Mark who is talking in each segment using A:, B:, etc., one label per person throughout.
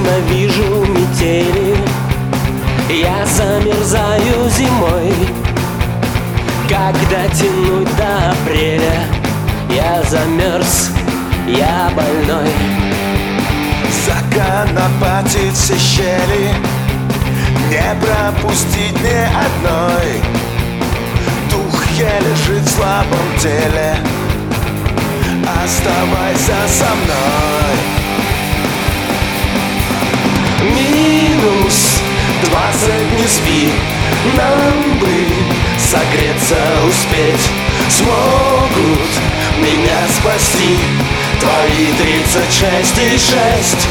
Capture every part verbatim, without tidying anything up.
A: ненавижу метели, я замерзаю зимой. Когда тянуть до апреля, я замерз, я больной.
B: Законопатить все щели, не пропустить ни одной. Дух еле лежит в слабом теле, оставайся со мной.
A: Минус двадцать, не спи, нам бы согреться успеть. Смогут меня спасти твои тридцать шесть и шесть.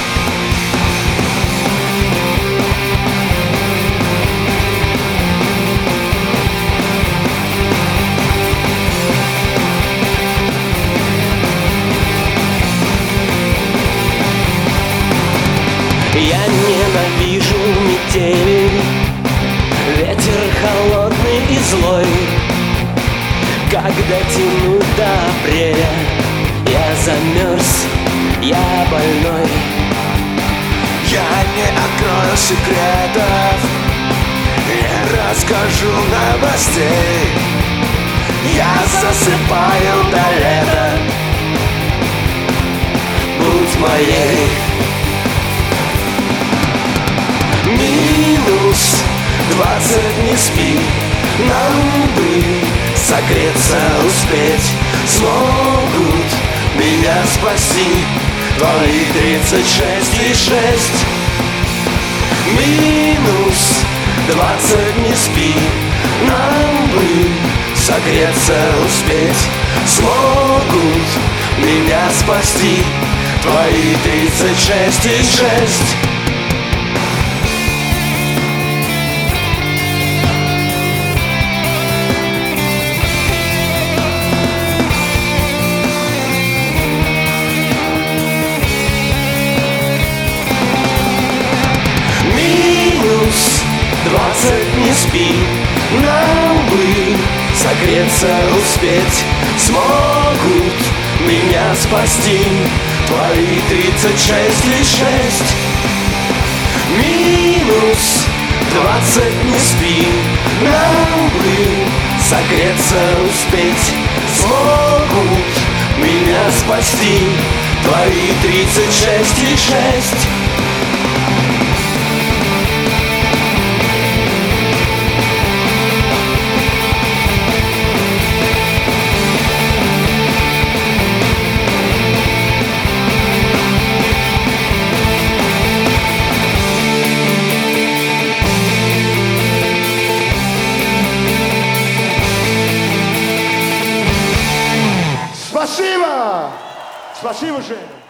A: Я ненавижу метели, ветер холодный и злой. Когда тянуть до апреля, я замерз, я больной.
B: Я не открою секретов, не расскажу новостей. Я засыпаю до лета,
A: будь моей. Минус двадцать, не спи, нам бы согреться успеть. Смогут меня спасти твои тридцать шесть и шесть. Минус двадцать, не спи, нам бы согреться успеть. Смогут меня спасти твои тридцать шесть и шесть. Двадцать, не спи, нам бы согреться успеть. Смогут меня спасти твои тридцать шесть и шесть. Минус двадцать, не спи, нам бы согреться успеть. Смогут меня спасти твои тридцать шесть и шесть.
C: Спасибо! Спасибо, Женя!